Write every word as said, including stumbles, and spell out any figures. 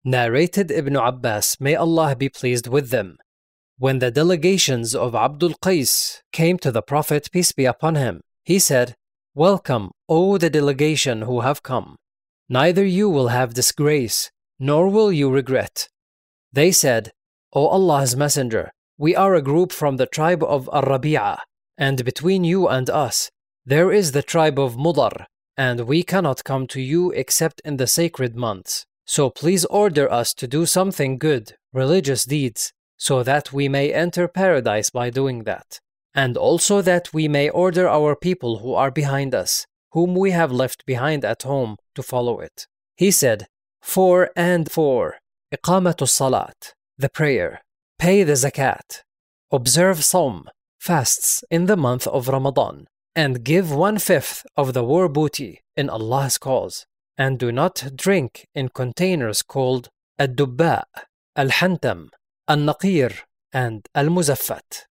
Narrated Ibn Abbas, may Allah be pleased with them. When the delegations of Abdul Qais came to the Prophet, peace be upon him, he said, "Welcome, O the delegation who have come. Neither you will have disgrace, nor will you regret." They said, "O Allah's Messenger, we are a group from the tribe of Ar-Rabi'ah, and between you and us, there is the tribe of Mudar, and we cannot come to you except in the sacred months. So please order us to do something good, religious deeds, so that we may enter paradise by doing that, and also that we may order our people who are behind us, whom we have left behind at home, to follow it." He said, Four and four, Iqamatul Salat, the prayer, pay the zakat, observe Sawm, fasts in the month of Ramadan, and give one-fifth of the war booty in Allah's cause, and do not drink in containers called Ad-Dubba, Al-Hantam, Al-Naqir, and Al-Muzaffat.